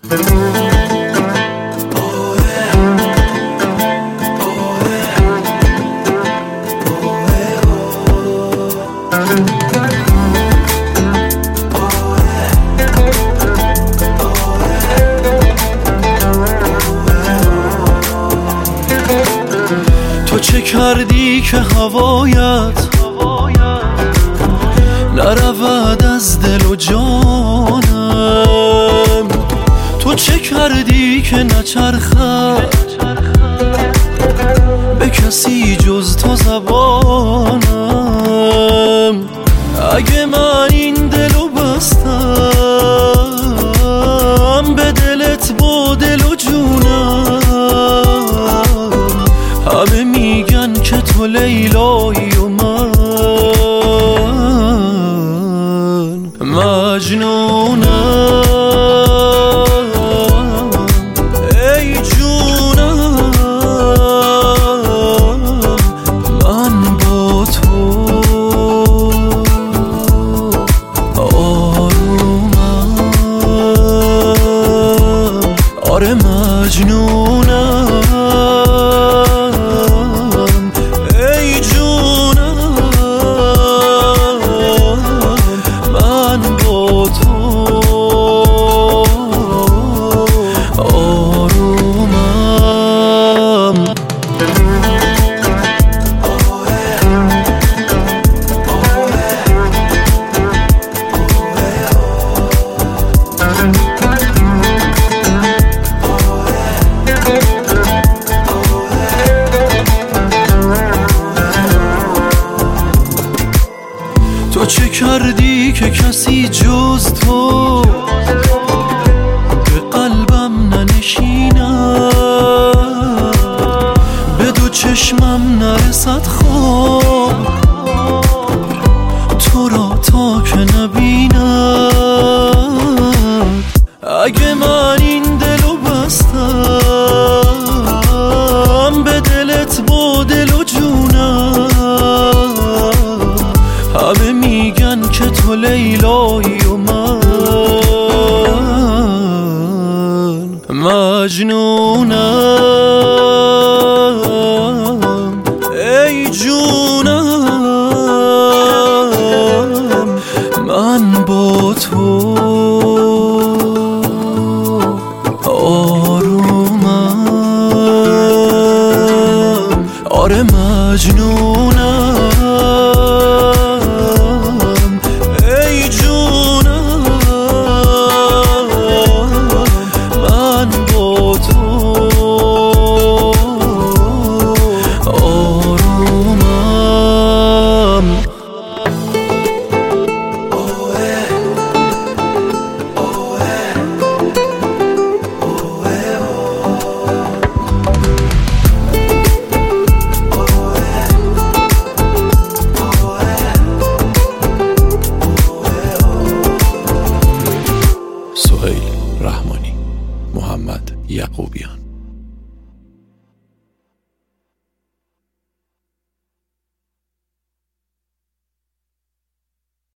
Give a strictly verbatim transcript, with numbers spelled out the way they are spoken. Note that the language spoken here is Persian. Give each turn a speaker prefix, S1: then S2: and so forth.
S1: تو چه کردی که هوایت نرود از دل و جانم؟ تو چه کردی که نچرخد به کسی جز تو زبانم؟ اگه من این دلو بستم به دلت با دل و جونم، همه میگن که تو لیلایی و من مجنونم. ای جونم من با تو آرومم، آره مجنونم. تو چه کردی که کسی جز تو به قلبم ننشیند، به دو چشمم نرسد خواب تو را تا که نبیند؟ اگه من این دلو بستم به دلت با دل و جونم، همه میگن که تو لیلایی و من مجنونم. ای جونم من با تو آرومم، آره مجنونم.
S2: سهیل رحمانی، محمد یعقوبیان.